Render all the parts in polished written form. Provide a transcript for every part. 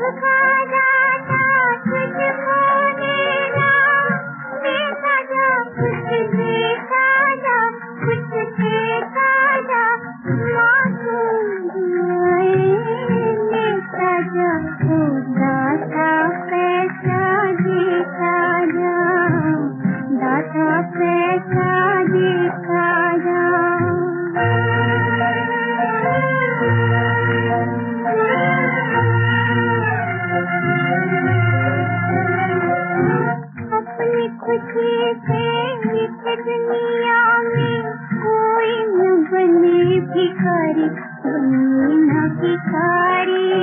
खुशी से इस दुनिया में कोई न बने भिखारी, बने न भिखारी।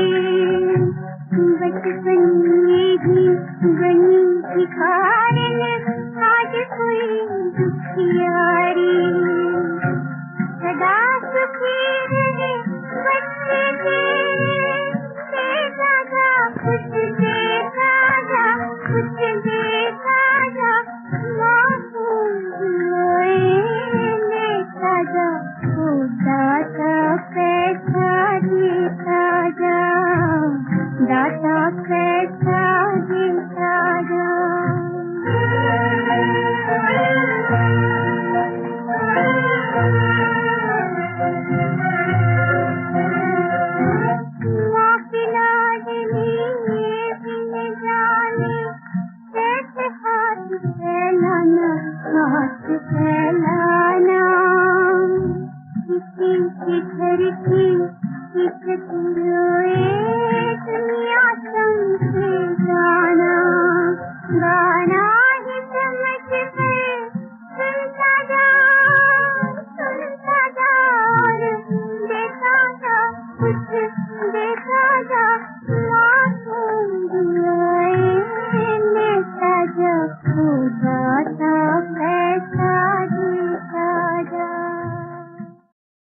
बचपन में ही बनी भिखारी, आज कोई दुखियारी। सदा सुखी रहे बच्चे तेरे दादा, कुछ देखा जा, कुछ देखा जा। मासूम रोए लेता जा, दाता पैसा देता जा, दाता पैसा देता जा। हाथ फैलाना, किसी के घर की इज्जत रोए दुनिया समझे जाना। गाना ही समझ के सुनता जा और देखा जा, कुछ देखा जा।